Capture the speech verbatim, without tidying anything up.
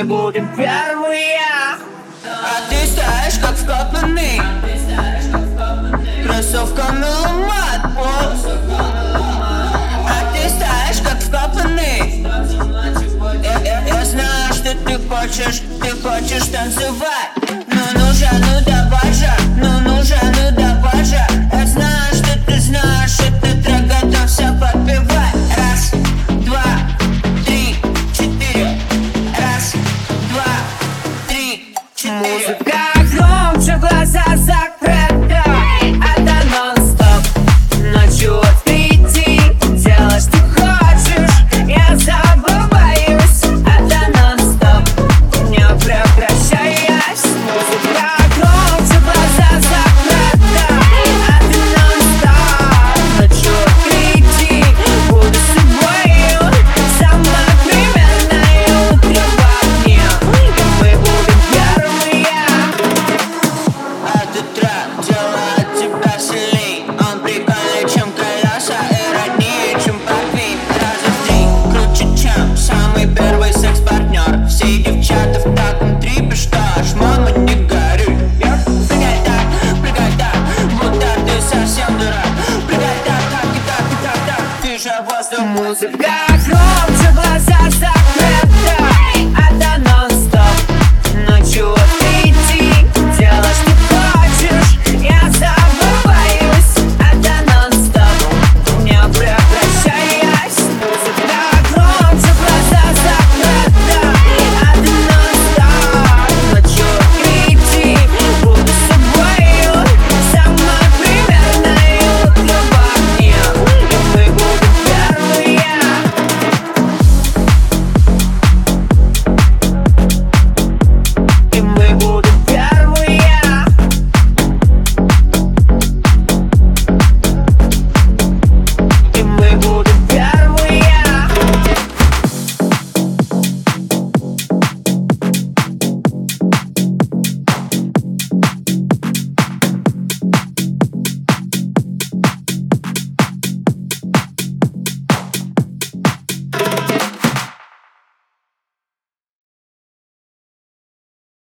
мы будем первые. А ты стоишь как вкопанный, кроссовками ломать пол. А ты стоишь как вкопанный. Я, я, я знаю, что ты хочешь, ты хочешь танцевать. Ну ну же, ну давай же, ну ну же, ну давай же. Я знаю, что ты знаешь, этот трек готовься подпевать. Раз, два, три, четыре. Раз, два, три, четыре. Музыка